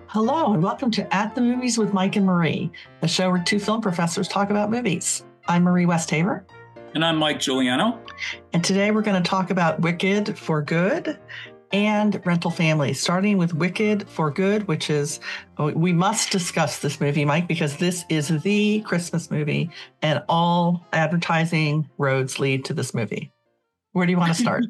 Hello, and welcome to At the Movies with Mike and Marie, a show where two film professors talk about movies. I'm Marie Westhaver. And I'm Mike Giuliano. And today we're going to talk about Wicked for Good and Rental Family, starting with Wicked for Good, which is, we must discuss this movie, Mike, because this is the Christmas movie and all advertising roads lead to this movie. Where do you want to start?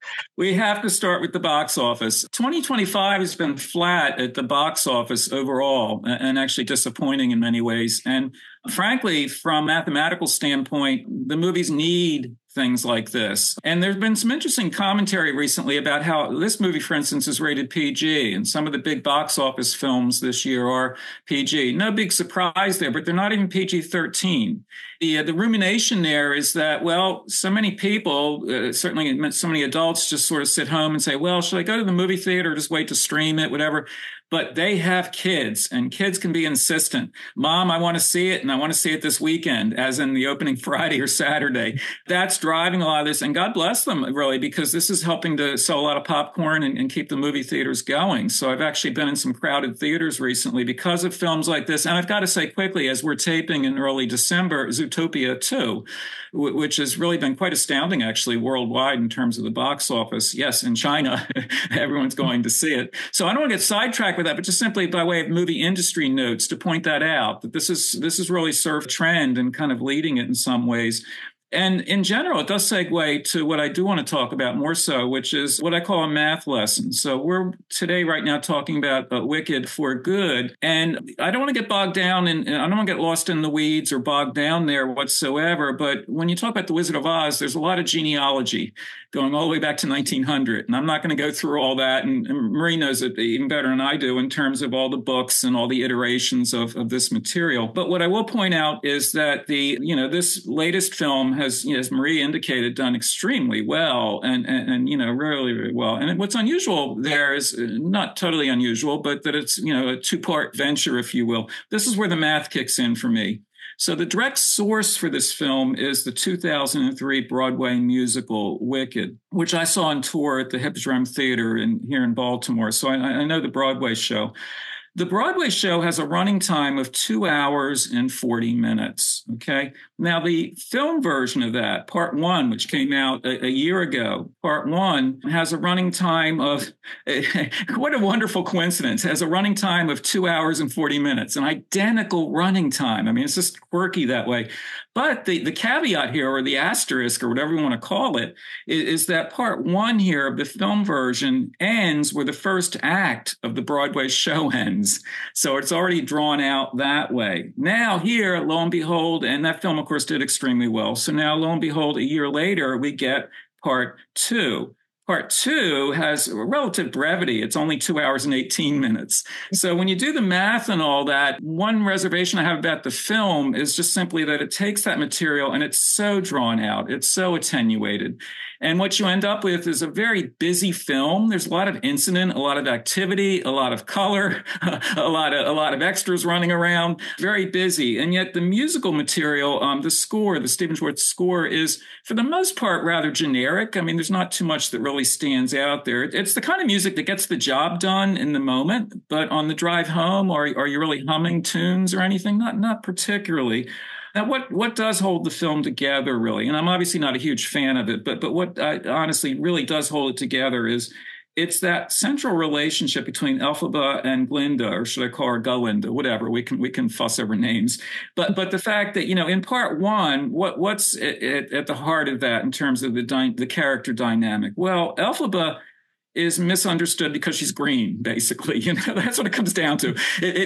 We have to start with the box office. 2025 has been flat at the box office overall and actually disappointing in many ways. And frankly, from a mathematical standpoint, the movies need things like this. And there's been some interesting commentary recently about how this movie, for instance, is rated PG, and some of the big box office films this year are PG. No big surprise there, but they're not even PG-13. The rumination there is that, well, so many people, certainly so many adults, just sort of sit home and say, well, should I go to the movie theater or just wait to stream it, whatever? But they have kids, and kids can be insistent. Mom, I want to see it, and I want to see it this weekend, as in the opening Friday or Saturday. That's driving a lot of this, and God bless them, really, because this is helping to sell a lot of popcorn and keep the movie theaters going. So I've actually been in some crowded theaters recently because of films like this. And I've got to say quickly, as we're taping in early December, Zootopia 2, which has really been quite astounding, actually, worldwide in terms of the box office. Yes, in China, everyone's going to see it. So I don't want to get sidetracked with that, but just simply by way of movie industry notes to point that out, that this is really surf trend and kind of leading it in some ways. And in general, it does segue to what I do want to talk about more so, which is what I call a math lesson. So we're today right now talking about Wicked for Good. And I don't want to get bogged down and I don't want to get lost in the weeds or bogged down there whatsoever. But when you talk about The Wizard of Oz, there's a lot of genealogy going all the way back to 1900. And I'm not going to go through all that. And Marie knows it even better than I do in terms of all the books and all the iterations of this material. But what I will point out is that this latest film has, as Marie indicated, done extremely well and really, really well. And what's unusual there is not totally unusual, but that it's, a two-part venture, if you will. This is where the math kicks in for me. So the direct source for this film is the 2003 Broadway musical Wicked, which I saw on tour at the Hippodrome Theater here in Baltimore. So I know the Broadway show. The Broadway show has a running time of 2 hours and 40 minutes, okay? Now, the film version of that, part one, which came out a year ago, part one has a running time of, what a wonderful coincidence, has a running time of 2 hours and 40 minutes, an identical running time. I mean, it's just quirky that way. But the caveat here, or the asterisk, or whatever you want to call it, is that part one here of the film version ends where the first act of the Broadway show ends. So it's already drawn out that way. Now here, lo and behold, and that film, of course, did extremely well. So now, lo and behold, a year later, we get part two. Part two has a relative brevity. It's only 2 hours and 18 minutes. So when you do the math and all that, one reservation I have about the film is just simply that it takes that material and it's so drawn out. It's so attenuated. And what you end up with is a very busy film. There's a lot of incident, a lot of activity, a lot of color, a lot of extras running around, very busy. And yet the musical material, the Stephen Schwartz score is, for the most part, rather generic. I mean, there's not too much that really stands out there. It's the kind of music that gets the job done in the moment, but on the drive home, are you really humming tunes or anything? Not particularly. Now, what does hold the film together, really? And I'm obviously not a huge fan of it, but what honestly really does hold it together is it's that central relationship between Elphaba and Glinda, or should I call her Galinda, whatever. We can fuss over names. But the fact that, in part one, what's at the heart of that in terms of the character dynamic? Well, Elphaba is misunderstood because she's green, basically. That's what it comes down to.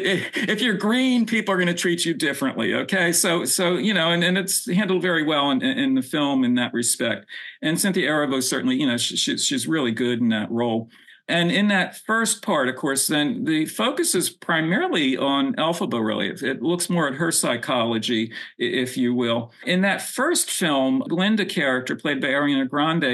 If you're green, people are going to treat you differently. Okay. So and it's handled very well in the film in that respect. And Cynthia Erivo certainly, she's really good in that role. And in that first part, of course, then the focus is primarily on Elphaba, really. It looks more at her psychology, if you will. In that first film, Glinda character, played by Ariana Grande,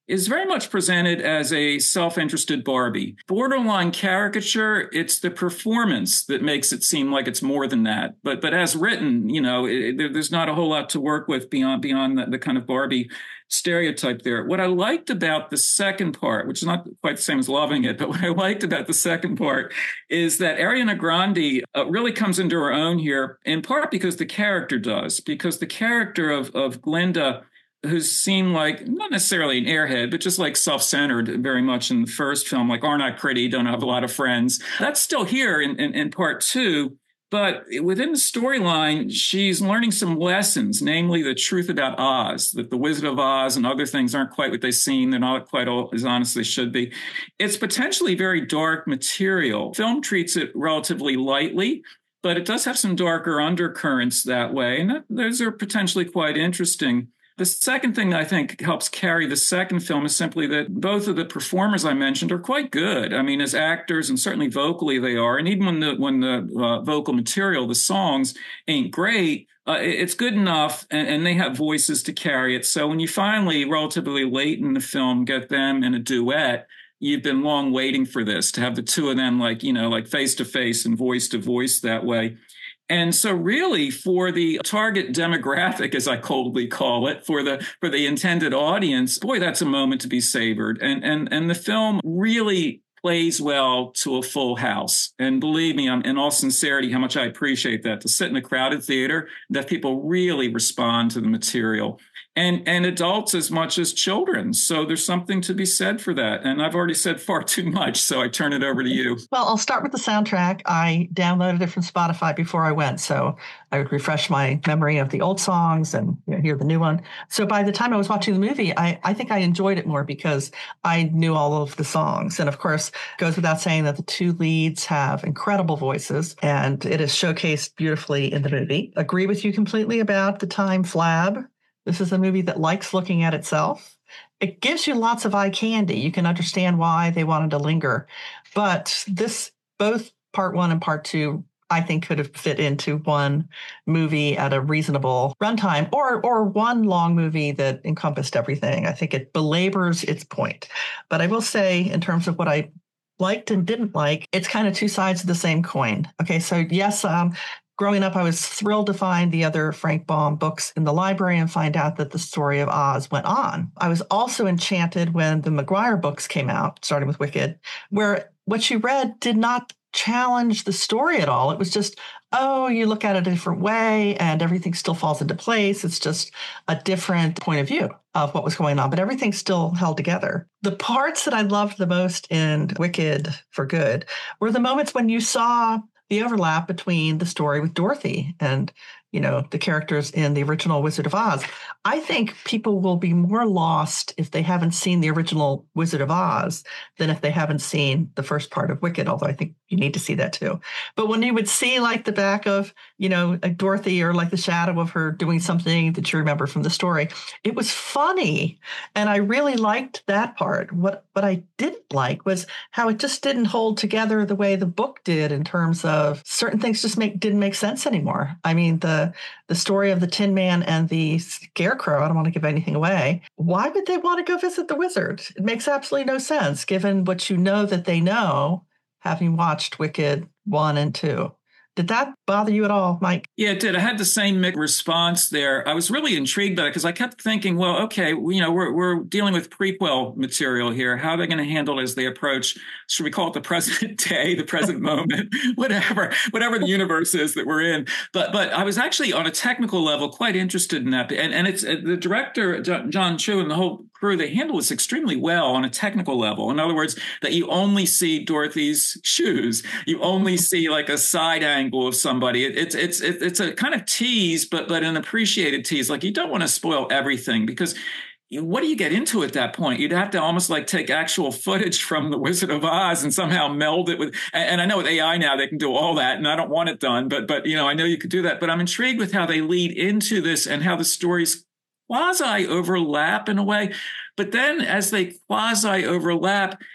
is very much presented as a self-interested Barbie. Borderline caricature, it's the performance that makes it seem like it's more than that. But as written, there's not a whole lot to work with beyond the kind of Barbie stereotype there. What I liked about the second part, which is not quite the same as loving it, but what I liked about the second part is that Ariana Grande really comes into her own here, in part because the character does, because the character of Glinda, who's seemed like not necessarily an airhead, but just like self-centered very much in the first film, like aren't I pretty, don't have a lot of friends. That's still here in part two. But within the storyline, she's learning some lessons, namely the truth about Oz, that the Wizard of Oz and other things aren't quite what they seem. They're not quite as honest as they should be. It's potentially very dark material. Film treats it relatively lightly, but it does have some darker undercurrents that way. And those are potentially quite interesting. The second thing that I think helps carry the second film is simply that both of the performers I mentioned are quite good. I mean, as actors and certainly vocally they are. And even when the vocal material, the songs ain't great, it's good enough and they have voices to carry it. So when you finally, relatively late in the film, get them in a duet, you've been long waiting for this, to have the two of them like face to face and voice to voice that way. And so really for the target demographic, as I coldly call it, for the intended audience, boy, that's a moment to be savored. And the film really plays well to a full house. And believe me, in all sincerity, how much I appreciate that, to sit in a crowded theater, that people really respond to the material. And adults as much as children. So there's something to be said for that. And I've already said far too much, so I turn it over to you. Well, I'll start with the soundtrack. I downloaded it from Spotify before I went, so I would refresh my memory of the old songs and hear the new one. So by the time I was watching the movie, I think I enjoyed it more because I knew all of the songs. And of course, it goes without saying that the two leads have incredible voices, and it is showcased beautifully in the movie. Agree with you completely about the time flab. This is a movie that likes looking at itself. It gives you lots of eye candy. You can understand why they wanted to linger. But both part one and part two, I think could have fit into one movie at a reasonable runtime, or one long movie that encompassed everything. I think it belabors its point. But I will say, in terms of what I liked and didn't like, it's kind of two sides of the same coin. Okay, so yes, growing up, I was thrilled to find the other Frank Baum books in the library and find out that the story of Oz went on. I was also enchanted when the Maguire books came out, starting with Wicked, where what she read did not challenge the story at all. It was just, you look at it a different way and everything still falls into place. It's just a different point of view of what was going on, but everything still held together. The parts that I loved the most in Wicked for Good were the moments when you saw the overlap between the story with Dorothy and, the characters in the original Wizard of Oz. I think people will be more lost if they haven't seen the original Wizard of Oz than if they haven't seen the first part of Wicked, although I think you need to see that too. But when you would see like the back of, Dorothy, or like the shadow of her doing something that you remember from the story, it was funny. And I really liked that part. What I didn't like was how it just didn't hold together the way the book did, in terms of certain things just didn't make sense anymore. I mean, the story of the Tin Man and the Scarecrow, I don't want to give anything away. Why would they want to go visit the wizard? It makes absolutely no sense, given what you know that they know, having watched Wicked 1 and 2. Did that bother you at all, Mike? Yeah, it did. I had the same mixed response there. I was really intrigued by it because I kept thinking, well, okay, we're dealing with prequel material here. How are they going to handle it as they approach, should we call it the present day, the present moment, whatever the universe is that we're in. But I was actually on a technical level quite interested in that. And it's the director, John Chu, and the whole crew, they handle this extremely well on a technical level. In other words, that you only see Dorothy's shoes. You only see like a side angle of somebody. It's a kind of tease, but an appreciated tease. Like, you don't want to spoil everything, because what do you get into at that point? You'd have to almost like take actual footage from the Wizard of Oz and somehow meld it with, and I know with AI now they can do all that, and I don't want it done, but I know you could do that. But I'm intrigued with how they lead into this and how the stories quasi overlap in a way. But then as they quasi overlap,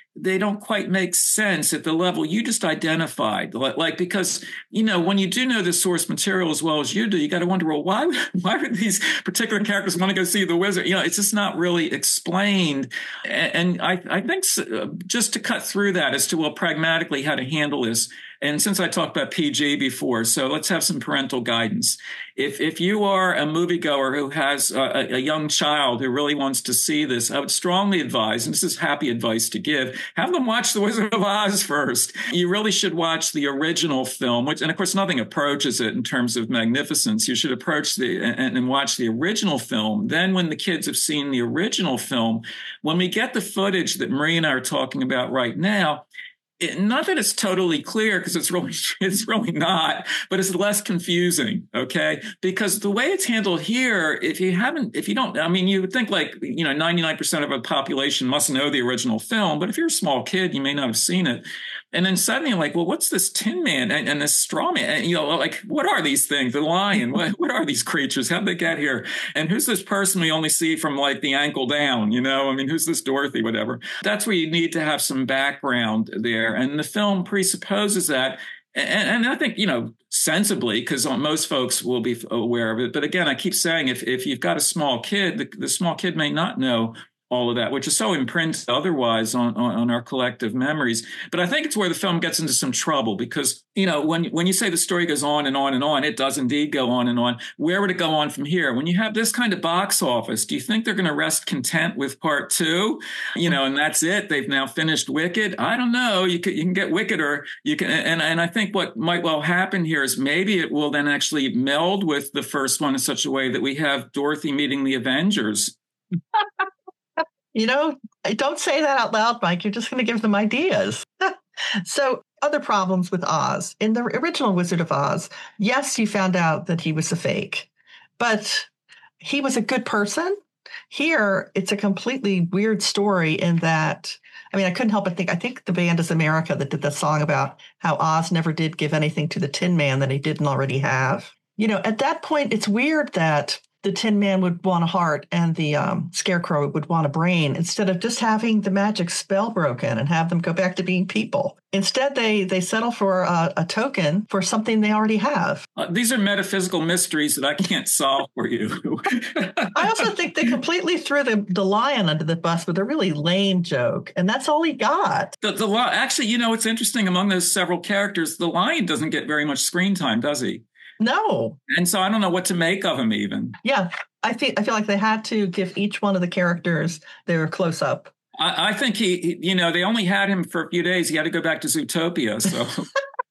they don't quite make sense at the level you just identified. Like, because, when you do know the source material as well as you do, you got to wonder, well, why would these particular characters want to go see the wizard? It's just not really explained. And I think just to cut through that as to, well, pragmatically how to handle this. And since I talked about PG before, so let's have some parental guidance. If you are a moviegoer who has a young child who really wants to see this, I would strongly advise, and this is happy advice to give, have them watch The Wizard of Oz first. You really should watch the original film, and of course nothing approaches it in terms of magnificence. You should approach and watch the original film. Then when the kids have seen the original film, when we get the footage that Marie and I are talking about right now, not that it's totally clear, because it's really not, but it's less confusing. Okay. Because the way it's handled here, if you don't, you would think 99% of the population must know the original film, but if you're a small kid, you may not have seen it. And then suddenly like, well, what's this Tin Man and this Straw Man? And, what are these things? The lion, what are these creatures? How'd they get here? And who's this person we only see from the ankle down? Who's this Dorothy, whatever? That's where you need to have some background there. And the film presupposes that. And I think, sensibly, because most folks will be aware of it. But again, I keep saying, if you've got a small kid, the small kid may not know all of that, which is so imprinted otherwise on our collective memories. But I think it's where the film gets into some trouble, because, when you say the story goes on and on and on, it does indeed go on and on. Where would it go on from here? When you have this kind of box office, do you think they're going to rest content with part 2? And that's it. They've now finished Wicked. I don't know. You can get wickeder. You can, and I think what might well happen here is maybe it will then actually meld with the first one in such a way that we have Dorothy meeting the Avengers. Don't say that out loud, Mike. You're just going to give them ideas. So, other problems with Oz. In the original Wizard of Oz, yes, you found out that he was a fake, but he was a good person. Here, it's a completely weird story in that, I couldn't help but think, I think the band is America that did the song about how Oz never did give anything to the Tin Man that he didn't already have. At that point, it's weird that the Tin Man would want a heart and the Scarecrow would want a brain, instead of just having the magic spell broken and have them go back to being people. Instead, they settle for a token for something they already have. These are metaphysical mysteries that I can't solve for you. I also think they completely threw the lion under the bus with a really lame joke, and that's all he got. Actually, it's interesting. Among those several characters, the lion doesn't get very much screen time, does he? No. And so I don't know what to make of him even. Yeah, I feel like they had to give each one of the characters their close up. I think he they only had him for a few days. He had to go back to Zootopia. So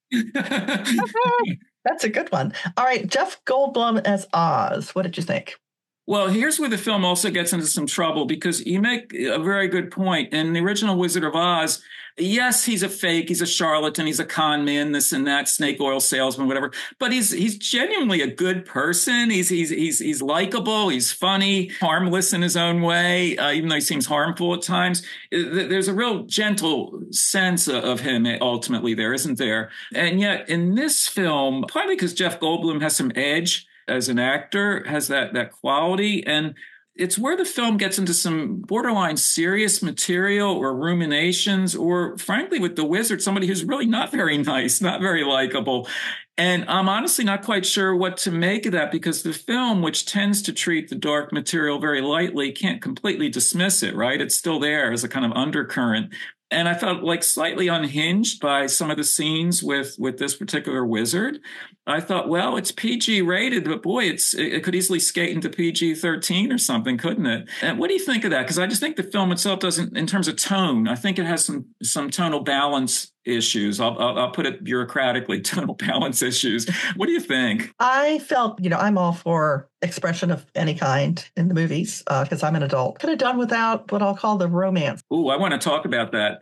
that's a good one. All right, Jeff Goldblum as Oz. What did you think? Well, here's where the film also gets into some trouble, because you make a very good point. In the original Wizard of Oz, yes, he's a fake, he's a charlatan, he's a con man, this and that, snake oil salesman, whatever. But he's genuinely a good person. He's likable, he's funny, harmless in his own way, even though he seems harmful at times. There's a real gentle sense of him ultimately there, isn't there? And yet in this film, partly because Jeff Goldblum has some edge as an actor, has that quality, and it's where the film gets into some borderline serious material or ruminations, or frankly with the wizard, somebody who's really not very nice, not very likable. And I'm honestly not quite sure what to make of that, because the film, which tends to treat the dark material very lightly, can't completely dismiss it, right? It's still there as a kind of undercurrent. And I felt slightly unhinged by some of the scenes with this particular wizard. I thought, well, it's PG rated, but boy, it could easily skate into PG-13 or something, couldn't it? And what do you think of that? Because I just think the film itself doesn't, in terms of tone, I think it has some tonal balance issues. I'll put it bureaucratically, tonal balance issues. What do you think? I felt, I'm all for expression of any kind in the movies because I'm an adult. Could have done without what I'll call the romance. Ooh, I want to talk about that.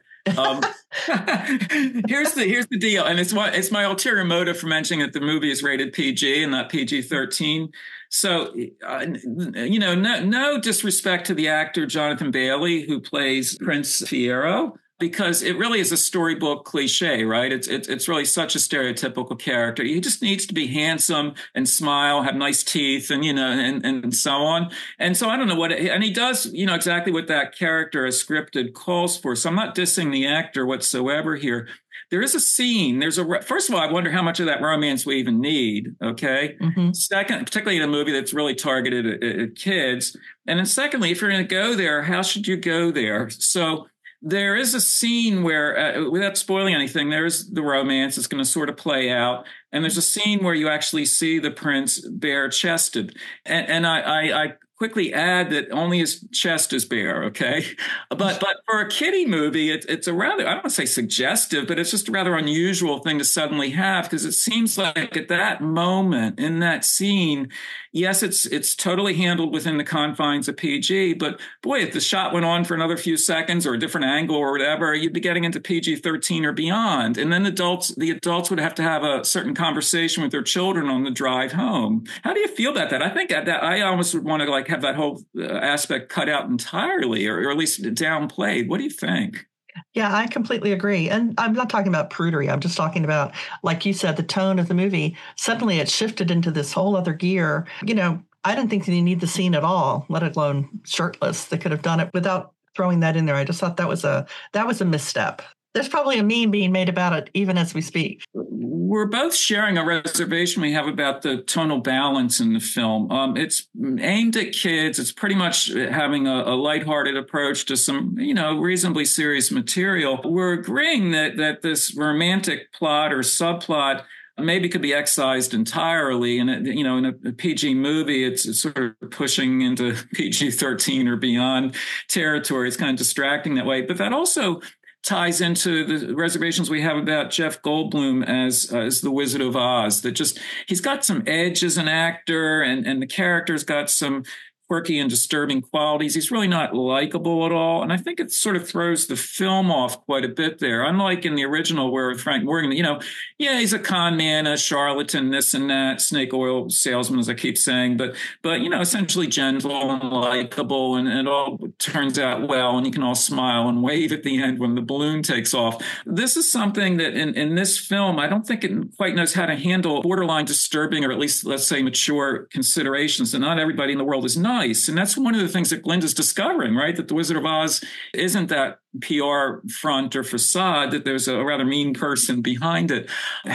Here's the deal, and it's my ulterior motive for mentioning that the movie is rated PG and not PG-13. So, no disrespect to the actor Jonathan Bailey, who plays Prince Fiero. because it really is a storybook cliche, right? It's really such a stereotypical character. He just needs to be handsome and smile, have nice teeth, and and so on. And so I don't know and he does exactly what that character as scripted calls for. So I'm not dissing the actor whatsoever here. There is a scene. First of all, I wonder how much of that romance we even need. Okay. Mm-hmm. Second, particularly in a movie that's really targeted at kids. And then secondly, if you're going to go there, how should you go there? So there is a scene where, without spoiling anything, there's the romance. It's going to sort of play out. And there's a scene where you actually see the prince bare chested. And I quickly add that only his chest is bare, okay? But for a kiddie movie, it's a rather, I don't want to say suggestive, but it's just a rather unusual thing to suddenly have, because it seems like at that moment in that scene, yes, it's totally handled within the confines of PG, but boy, if the shot went on for another few seconds or a different angle or whatever, you'd be getting into PG-13 or beyond. And then the adults would have to have a certain conversation with their children on the drive home. How do you feel about that? I think that I almost would want to have that whole aspect cut out entirely, or at least downplayed. What do you think? Yeah, I completely agree. And I'm not talking about prudery. I'm just talking about, like you said, the tone of the movie. Suddenly it shifted into this whole other gear. I didn't think that you need the scene at all, let alone shirtless. They could have done it without throwing that in there. I just thought that was a misstep. There's probably a meme being made about it even as we speak. We're both sharing a reservation we have about the tonal balance in the film. It's aimed at kids. It's pretty much having a lighthearted approach to some, reasonably serious material. We're agreeing that this romantic plot or subplot maybe could be excised entirely. And, in a PG movie, it's sort of pushing into PG-13 or beyond territory. It's kind of distracting that way. But that also ties into the reservations we have about Jeff Goldblum as the Wizard of Oz. That he's got some edge as an actor, and the character's got some quirky and disturbing qualities. He's really not likable at all. And I think it sort of throws the film off quite a bit there. Unlike in the original where Frank Morgan, he's a con man, a charlatan, this and that, snake oil salesman, as I keep saying, but essentially gentle and likable, and it all turns out well, and you can all smile and wave at the end when the balloon takes off. This is something that in this film, I don't think it quite knows how to handle borderline disturbing, or at least, let's say, mature considerations. And not everybody in the world is nice. And that's one of the things that Glinda's discovering, right? That the Wizard of Oz isn't that PR front or facade, that there's a rather mean person behind it.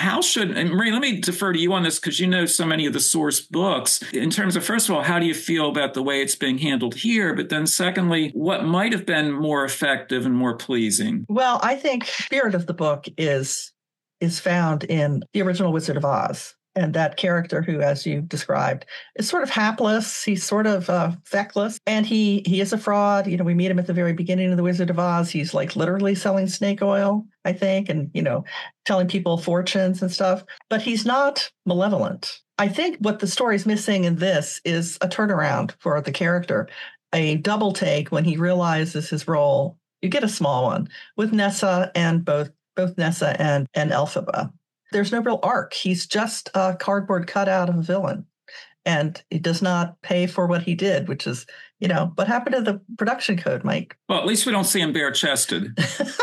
And Marie, let me defer to you on this, because you know so many of the source books, in terms of, first of all, how do you feel about the way it's being handled here? But then secondly, what might have been more effective and more pleasing? Well, I think the spirit of the book is found in the original Wizard of Oz. And that character who, as you described, is sort of hapless. He's sort of feckless, and he is a fraud. We meet him at the very beginning of The Wizard of Oz. He's like literally selling snake oil, I think, and, telling people fortunes and stuff. But he's not malevolent. I think what the story's missing in this is a turnaround for the character, a double take when he realizes his role. You get a small one with Nessa, and both Nessa and Elphaba. There's no real arc. He's just a cardboard cutout of a villain. And he does not pay for what he did, which is, what happened to the production code, Mike? Well, at least we don't see him bare-chested.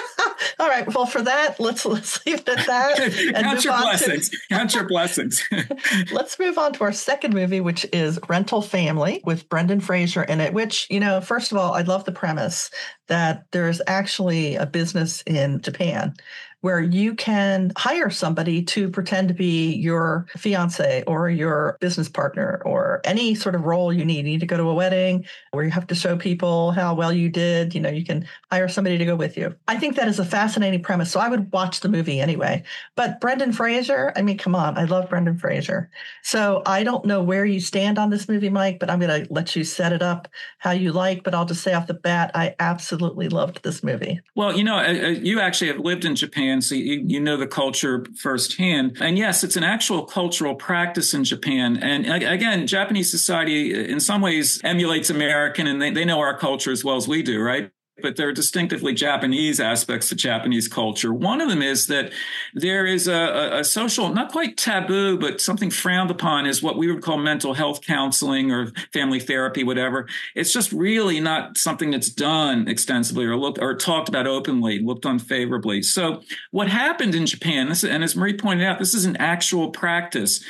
All right. Well, for that, let's leave it at that. And Count your blessings. Count your blessings. Let's move on to our second movie, which is Rental Family, with Brendan Fraser in it, which, first of all, I love the premise that there's actually a business in Japan where you can hire somebody to pretend to be your fiance or your business partner or any sort of role you need. You need to go to a wedding where you have to show people how well you did. You can hire somebody to go with you. I think that is a fascinating premise. So I would watch the movie anyway. But Brendan Fraser, come on, I love Brendan Fraser. So I don't know where you stand on this movie, Mike, but I'm going to let you set it up how you like. But I'll just say off the bat, I absolutely loved this movie. Well, you actually have lived in Japan, so you know the culture firsthand. And yes, it's an actual cultural practice in Japan. And again, Japanese society in some ways emulates American, and they know our culture as well as we do, right? but there are distinctively Japanese aspects to Japanese culture. One of them is that there is a social, not quite taboo, but something frowned upon is what we would call mental health counseling or family therapy, whatever. It's just really not something that's done extensively or talked about openly, looked on favorably. So what happened in Japan, and as Marie pointed out, this is an actual practice.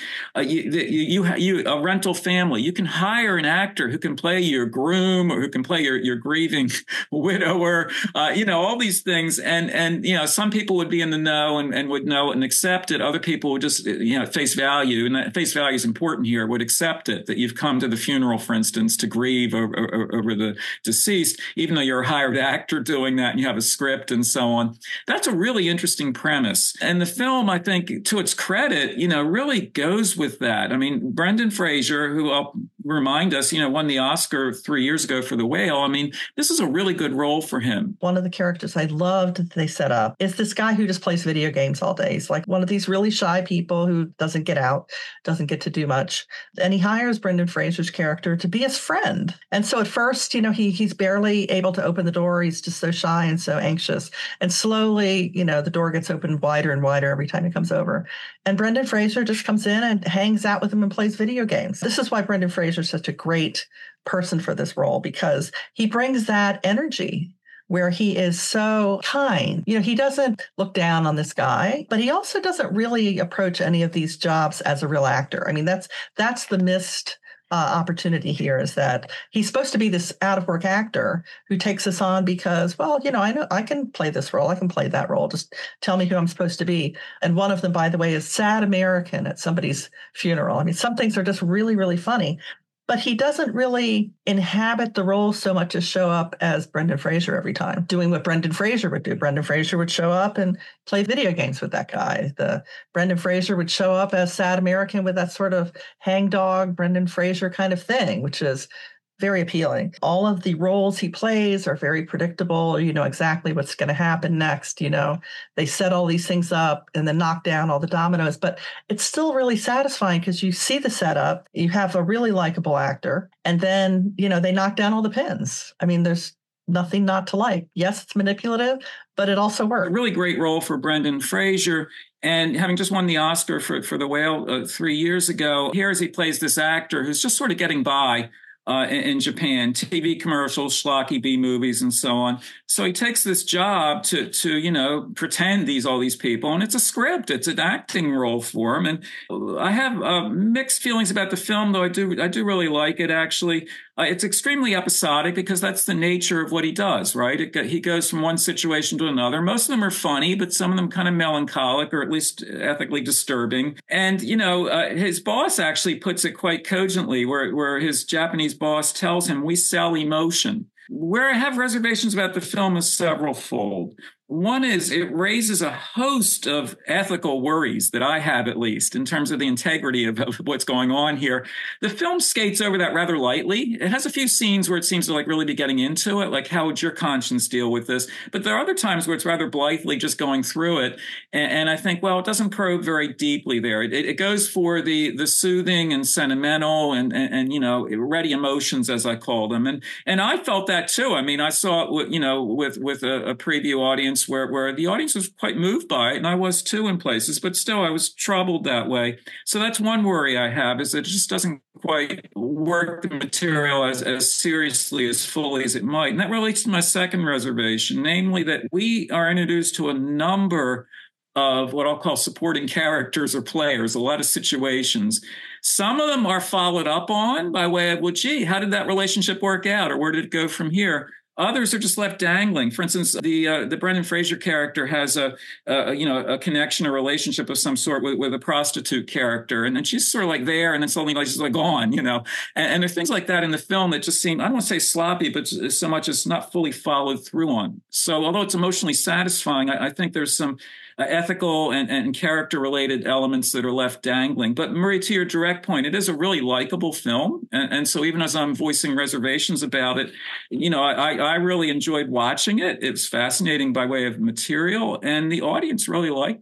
A rental family, you can hire an actor who can play your groom or who can play your grieving widower, all these things. And some people would be in the know and would know and accept it. Other people would just, face value. And that face value is important here, would accept it, that you've come to the funeral, for instance, to grieve over the deceased, even though you're a hired actor doing that and you have a script and so on. That's a really interesting premise. And the film, I think, to its credit, really goes with that. I mean, Brendan Fraser, who I'll remind us, won the Oscar 3 years ago for The Whale. I mean, this is a really good role for him. One of the characters I loved that they set up is this guy who just plays video games all day. He's like one of these really shy people who doesn't get out, doesn't get to do much. And he hires Brendan Fraser's character to be his friend. And so at first, he's barely able to open the door. He's just so shy and so anxious. And slowly, the door gets opened wider and wider every time he comes over. And Brendan Fraser just comes in and hangs out with him and plays video games. This is why Brendan Fraser is such a great person for this role, because he brings that energy where he is so kind. He doesn't look down on this guy, but he also doesn't really approach any of these jobs as a real actor. I mean, that's the missed opportunity here, is that he's supposed to be this out-of-work actor who takes this on because, I know I can play this role. I can play that role. Just tell me who I'm supposed to be. And one of them, by the way, is sad American at somebody's funeral. I mean, some things are just really, really funny. But he doesn't really inhabit the role so much as show up as Brendan Fraser every time, doing what Brendan Fraser would do. Brendan Fraser would show up and play video games with that guy. Brendan Fraser would show up as sad American with that sort of hangdog Brendan Fraser kind of thing, which is very appealing. All of the roles he plays are very predictable. You know exactly what's going to happen next. They set all these things up and then knock down all the dominoes, but it's still really satisfying because you see the setup, you have a really likable actor, and then, they knock down all the pins. I mean, there's nothing not to like. Yes, it's manipulative, but it also works. A really great role for Brendan Fraser. And having just won the Oscar for The Whale 3 years ago, here as he plays this actor who's just sort of getting by in Japan, TV commercials, schlocky B movies, and so on. So he takes this job to pretend all these people, and it's a script, it's an acting role for him. And I have mixed feelings about the film, though I do really like it. Actually, it's extremely episodic because that's the nature of what he does. Right? He goes from one situation to another. Most of them are funny, but some of them kind of melancholic or at least ethically disturbing. And his boss actually puts it quite cogently, where his Japanese boss tells him, "We sell emotion." Where I have reservations about the film is several-fold. One is it raises a host of ethical worries that I have, at least, in terms of the integrity of what's going on here. The film skates over that rather lightly. It has a few scenes where it seems to really be getting into it, like how would your conscience deal with this? But there are other times where it's rather blithely just going through it. And I think, it doesn't probe very deeply there. It goes for the soothing and sentimental and ready emotions, as I call them. And I felt that too. I mean, I saw it with a preview audience where the audience was quite moved by it, and I was too in places, but still I was troubled that way. So that's one worry I have, is that it just doesn't quite work the material as seriously, as fully as it might. And that relates to my second reservation, namely that we are introduced to a number of what I'll call supporting characters or players, a lot of situations. Some of them are followed up on by way of, how did that relationship work out, or where did it go from here? Others are just left dangling. For instance, the Brendan Fraser character has a connection, a relationship of some sort with a prostitute character, and then she's sort of there, and then suddenly she's gone, And there are things like that in the film that just seem, I don't want to say sloppy, but so much as not fully followed through on. So although it's emotionally satisfying, I think there's some ethical and character-related elements that are left dangling. But Marie, to your direct point, it is a really likable film. And so even as I'm voicing reservations about it, I really enjoyed watching it. It was fascinating by way of material, and the audience really liked it.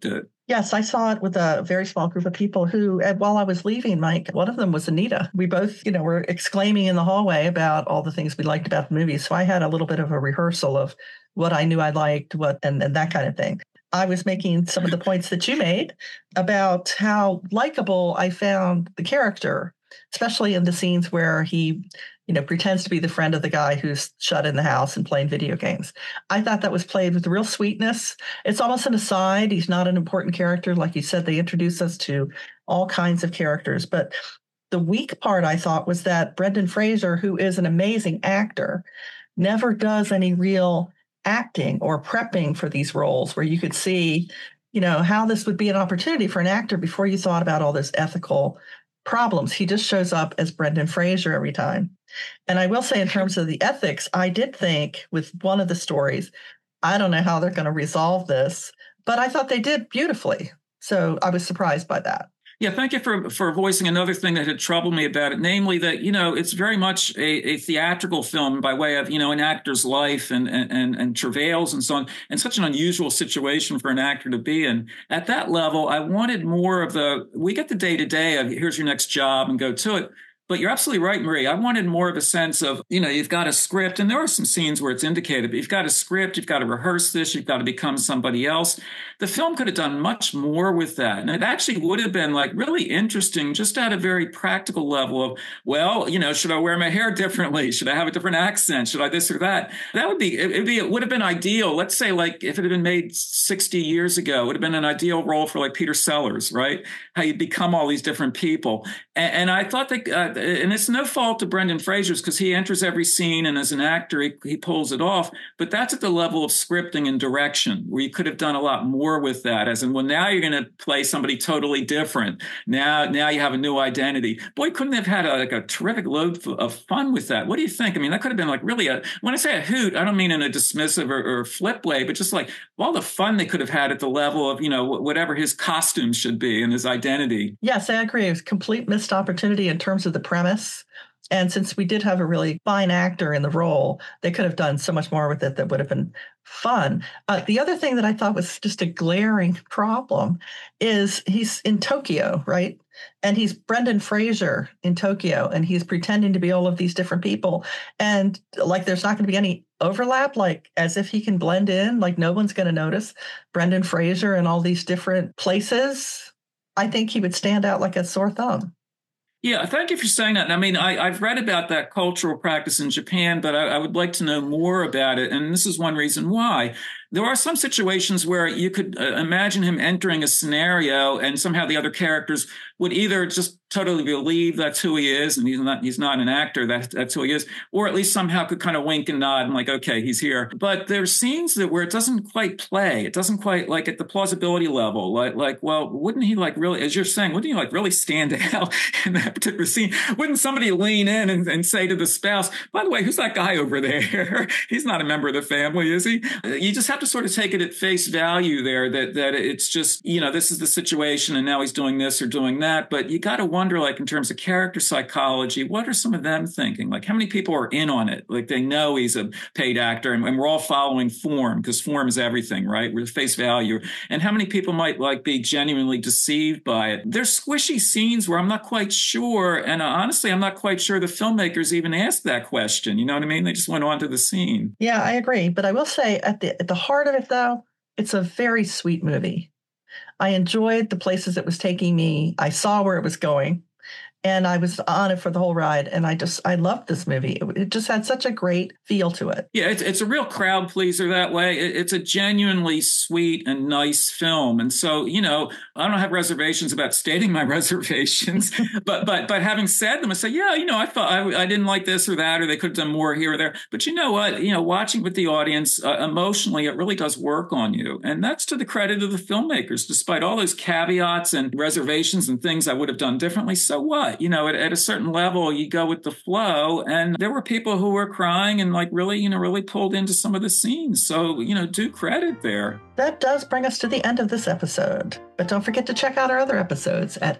Yes, I saw it with a very small group of people who, while I was leaving, Mike, one of them was Anita. We both, were exclaiming in the hallway about all the things we liked about the movie. So I had a little bit of a rehearsal of what I knew I liked, and that kind of thing. I was making some of the points that you made about how likable I found the character, especially in the scenes where he pretends to be the friend of the guy who's shut in the house and playing video games. I thought that was played with real sweetness. It's almost an aside. He's not an important character. Like you said, they introduce us to all kinds of characters. But the weak part, I thought, was that Brendan Fraser, who is an amazing actor, never does any real acting or prepping for these roles where you could see, how this would be an opportunity for an actor before you thought about all this ethical problems. He just shows up as Brendan Fraser every time. And I will say, in terms of the ethics, I did think with one of the stories, I don't know how they're going to resolve this, but I thought they did beautifully. So I was surprised by that. Yeah, thank you for voicing another thing that had troubled me about it, namely that, it's very much a theatrical film by way of, an actor's life and travails and so on, and such an unusual situation for an actor to be in. At that level, I wanted more of we get the day-to-day of here's your next job and go to it. But you're absolutely right, Marie. I wanted more of a sense of, you've got a script, and there are some scenes where it's indicated, but you've got a script, you've got to rehearse this, you've got to become somebody else. The film could have done much more with that. And it actually would have been really interesting, just at a very practical level of, well, should I wear my hair differently? Should I have a different accent? Should I this or that? That would it would have been ideal. Let's say if it had been made 60 years ago, it would have been an ideal role for Peter Sellers, right? How you become all these different people. And I thought that, and it's no fault to Brendan Fraser's because he enters every scene and as an actor, he pulls it off. But that's at the level of scripting and direction where you could have done a lot more with that. As in, well, now you're going to play somebody totally different. Now you have a new identity. Boy, couldn't they have had a terrific load of fun with that? What do you think? I mean, that could have been really when I say a hoot, I don't mean in a dismissive or flip way, but just all the fun they could have had at the level of, whatever his costume should be and his identity. Yes, I agree. It was a complete missed opportunity in terms of the premise. And since we did have a really fine actor in the role, they could have done so much more with it that would have been fun. The other thing that I thought was just a glaring problem is he's in Tokyo, right? And he's Brendan Fraser in Tokyo, and he's pretending to be all of these different people. And there's not going to be any overlap, as if he can blend in, no one's going to notice Brendan Fraser in all these different places. I think he would stand out like a sore thumb. Yeah, thank you for saying that. I mean, I've read about that cultural practice in Japan, but I would like to know more about it. And this is one reason why. There are some situations where you could imagine him entering a scenario and somehow the other characters would either just totally believe that's who he is and he's not an actor, that's who he is, or at least somehow could kind of wink and nod and okay, he's here. But there's scenes where it doesn't quite play. It doesn't quite at the plausibility level. Well, wouldn't he really, as you're saying, wouldn't he really stand out in that particular scene? Wouldn't somebody lean in and say to the spouse, by the way, who's that guy over there? He's not a member of the family, is he? You just have to sort of take it at face value there that it's just, this is the situation and now he's doing this or doing that. But you got to wonder, in terms of character psychology, what are some of them thinking? How many people are in on it? They know he's a paid actor and we're all following form because form is everything, right? We're face value. And how many people might be genuinely deceived by it? There's squishy scenes where I'm not quite sure. And honestly, I'm not quite sure the filmmakers even asked that question. You know what I mean? They just went on to the scene. Yeah, I agree. But I will say at the heart of it, though, it's a very sweet movie. I enjoyed the places it was taking me. I saw where it was going. And I was on it for the whole ride. And I loved this movie. It just had such a great feel to it. Yeah, it's a real crowd pleaser that way. It's a genuinely sweet and nice film. And so, I don't have reservations about stating my reservations. but having said them, I say, yeah, I thought I didn't like this or that, or they could have done more here or there. But you know what? Watching with the audience emotionally, it really does work on you. And that's to the credit of the filmmakers, despite all those caveats and reservations and things I would have done differently. So what? At a certain level, you go with the flow. And there were people who were crying and really pulled into some of the scenes. So, due credit there. That does bring us to the end of this episode. But don't forget to check out our other episodes at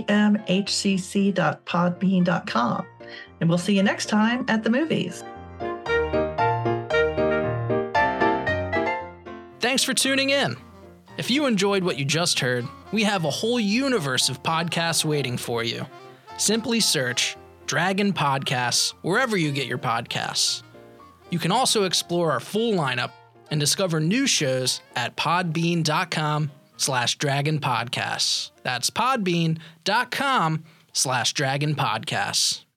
atmhcc.podbean.com. And we'll see you next time at the movies. Thanks for tuning in. If you enjoyed what you just heard, we have a whole universe of podcasts waiting for you. Simply search Dragon Podcasts wherever you get your podcasts. You can also explore our full lineup and discover new shows at podbean.com/dragonpodcasts. That's podbean.com/dragonpodcasts.